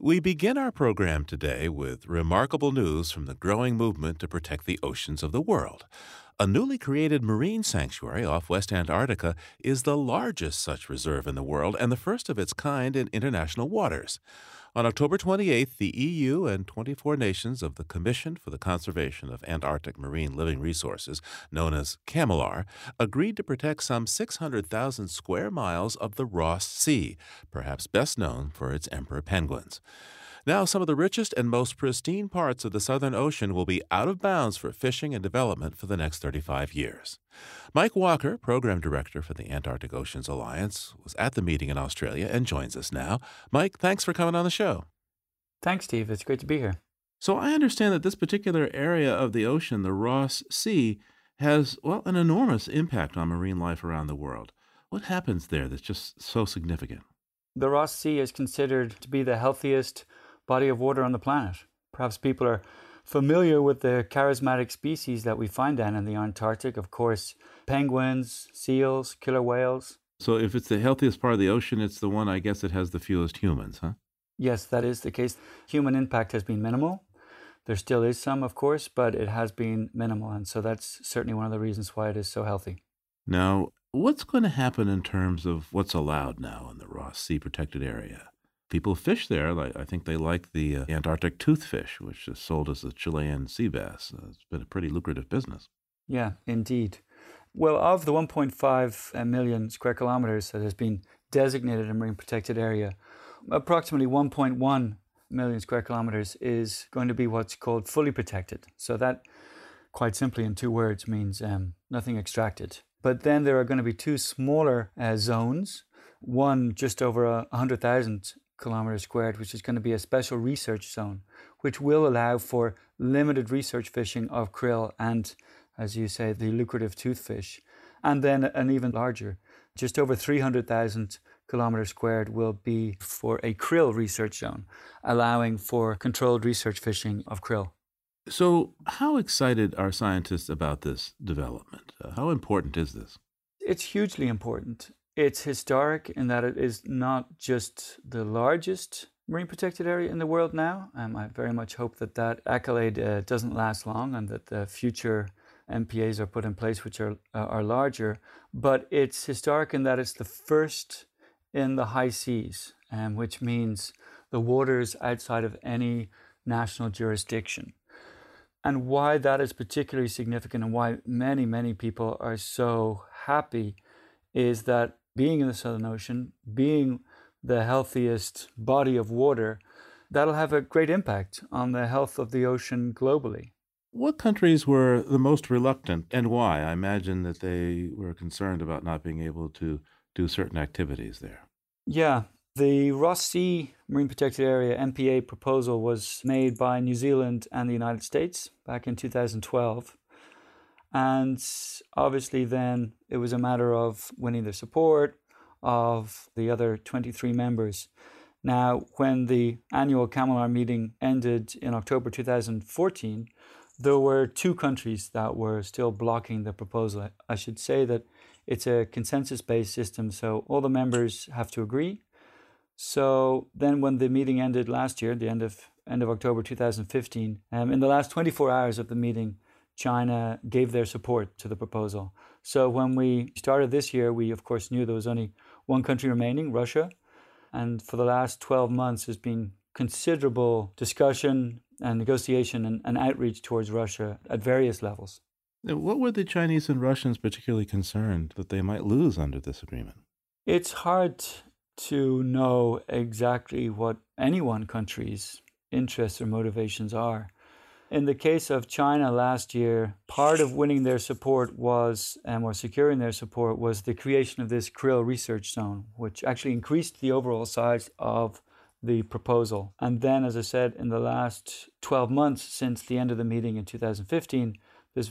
We begin our program today with remarkable news from the growing movement to protect the oceans of the world. A newly created marine sanctuary off West Antarctica is the largest such reserve in the world and the first of its kind in international waters. On October 28th, the EU and 24 nations of the Commission for the Conservation of Antarctic Marine Living Resources, known as CAMLR, agreed to protect some 600,000 square miles of the Ross Sea, perhaps best known for its emperor penguins. Now, some of the richest and most pristine parts of the Southern Ocean will be out of bounds for fishing and development for the next 35 years. Mike Walker, Program Director for the Antarctic Oceans Alliance, was at the meeting in Australia and joins us now. Mike, thanks for coming on the show. Thanks, Steve. It's great to be here. So I understand that this particular area of the ocean, the Ross Sea, has, well, an enormous impact on marine life around the world. What happens there that's just so significant? The Ross Sea is considered to be the healthiest body of water on the planet. Perhaps people are familiar with the charismatic species that we find down in the Antarctic. Of course, penguins, seals, killer whales. So if it's the healthiest part of the ocean, it's the one, I guess, that has the fewest humans, huh? Yes, that is the case. Human impact has been minimal. There still is some, of course, but it has been minimal. And so that's certainly one of the reasons why it is so healthy. Now, what's going to happen in terms of what's allowed now in the Ross Sea protected area? People fish there. I think they like the Antarctic toothfish, which is sold as a Chilean sea bass. It's been a pretty lucrative business. Yeah, indeed. Well, of the 1.5 million square kilometers that has been designated a marine protected area, approximately 1.1 million square kilometers is going to be what's called fully protected. So that, quite simply in two words, means nothing extracted. But then there are going to be two smaller zones, one just over 100,000 kilometers squared, which is going to be a special research zone, which will allow for limited research fishing of krill and, as you say, the lucrative toothfish. And then an even larger, just over 300,000 kilometers squared, will be for a krill research zone, allowing for controlled research fishing of krill. So how excited are scientists about this development? How important is this? It's hugely important. It's historic in that it is not just the largest marine protected area in the world now. I very much hope that that accolade doesn't last long and that the future MPAs are put in place which are larger. But it's historic in that it's the first in the high seas, which means the waters outside of any national jurisdiction. And why that is particularly significant and why many, many people are so happy is that being in the Southern Ocean, being the healthiest body of water, that'll have a great impact on the health of the ocean globally. What countries were the most reluctant and why? I imagine that they were concerned about not being able to do certain activities there. Yeah, the Ross Sea Marine Protected Area MPA proposal was made by New Zealand and the United States back in 2012. And obviously then it was a matter of winning the support of the other 23 members. Now, when the annual CAMLR meeting ended in October 2014, there were two countries that were still blocking the proposal. I should say that it's a consensus-based system, so all the members have to agree. So then when the meeting ended last year, the end of October 2015, in the last 24 hours of the meeting, China gave their support to the proposal. So when we started this year, we of course knew there was only one country remaining, Russia. And for the last 12 months, there's been considerable discussion and negotiation and outreach towards Russia at various levels. What were the Chinese and Russians particularly concerned that they might lose under this agreement? It's hard to know exactly what any one country's interests or motivations are. In the case of China last year, part of winning their support was, or securing their support, was the creation of this krill research zone, which actually increased the overall size of the proposal. And then, as I said, in the last 12 months since the end of the meeting in 2015, there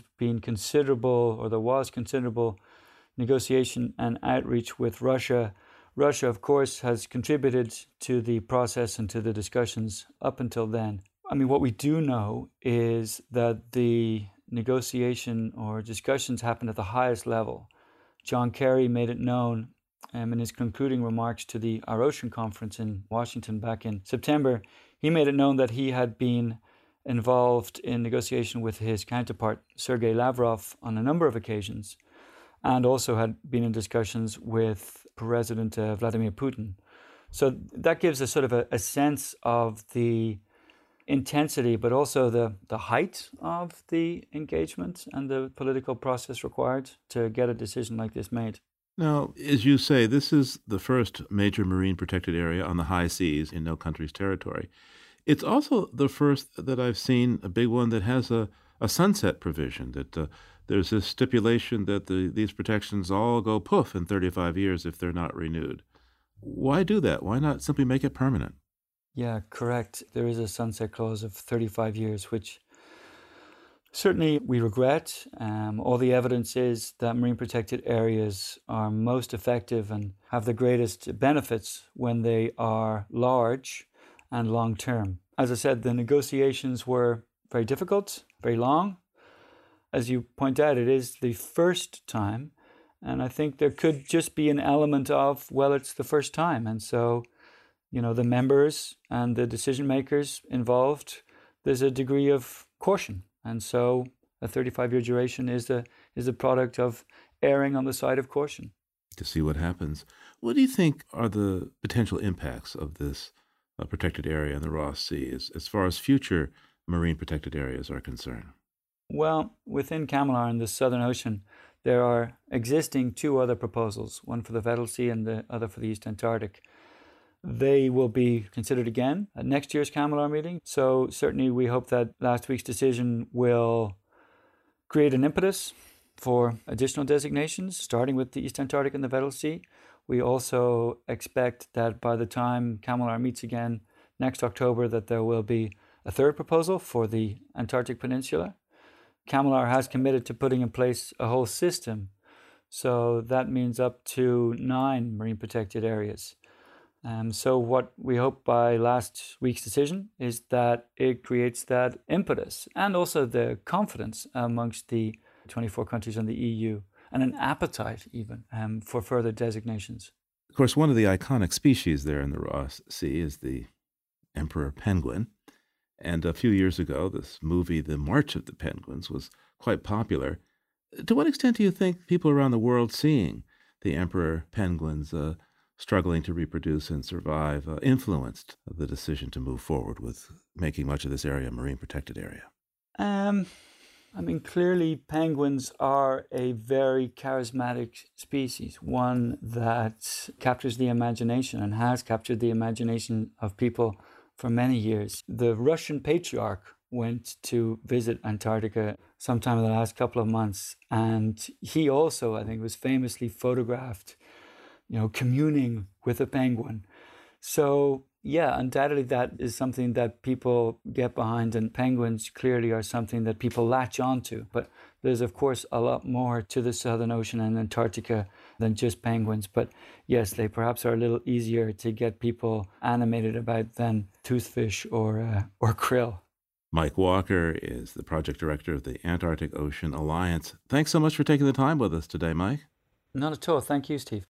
was considerable negotiation and outreach with Russia. Russia, of course, has contributed to the process and to the discussions up until then. I mean, what we do know is that the negotiation or discussions happened at the highest level. John Kerry made it known in his concluding remarks to the Our Ocean Conference in Washington back in September. he made it known that he had been involved in negotiation with his counterpart, Sergei Lavrov, on a number of occasions, and also had been in discussions with President Vladimir Putin. So that gives us sort of a sense of the intensity, but also the height of the engagement and the political process required to get a decision like this made. Now, as you say, this is the first major marine protected area on the high seas in no country's territory. It's also the first that I've seen, a big one, that has a sunset provision, that there's this stipulation that these protections all go poof in 35 years if they're not renewed. Why do that? Why not simply make it permanent? Yeah, correct. There is a sunset clause of 35 years, which certainly we regret. All the evidence is that marine protected areas are most effective and have the greatest benefits when they are large and long term. As I said, the negotiations were very difficult, very long. As you point out, it is the first time. And I think there could just be an element of, well, it's the first time. And so, the members and the decision makers involved, there's a degree of caution. And so a 35-year duration is the product of erring on the side of caution. To see what happens. What do you think are the potential impacts of this protected area in the Ross Sea as far as future marine protected areas are concerned? Well, within CCAMLR in the Southern Ocean, there are existing two other proposals, one for the Weddell Sea and the other for the East Antarctic. They will be considered again at next year's CCAMLR meeting. So certainly we hope that last week's decision will create an impetus for additional designations, starting with the East Antarctic and the Weddell Sea. We also expect that by the time CCAMLR meets again next October, that there will be a third proposal for the Antarctic Peninsula. CCAMLR has committed to putting in place a whole system. So that means up to 9 marine protected areas. So what we hope by last week's decision is that it creates that impetus and also the confidence amongst the 24 countries in the EU and an appetite even for further designations. Of course, one of the iconic species there in the Ross Sea is the emperor penguin. And a few years ago, this movie, The March of the Penguins, was quite popular. To what extent do you think people around the world seeing the emperor penguins struggling to reproduce and survive influenced the decision to move forward with making much of this area a marine protected area? Clearly penguins are a very charismatic species, one that captures the imagination and has captured the imagination of people for many years. The Russian patriarch went to visit Antarctica sometime in the last couple of months, and he also, I think, was famously photographed communing with a penguin. So yeah, undoubtedly that is something that people get behind, and penguins clearly are something that people latch onto. But there's of course a lot more to the Southern Ocean and Antarctica than just penguins. But yes, they perhaps are a little easier to get people animated about than toothfish or krill. Mike Walker is the project director of the Antarctic Ocean Alliance. Thanks so much for taking the time with us today, Mike. Not at all. Thank you, Steve.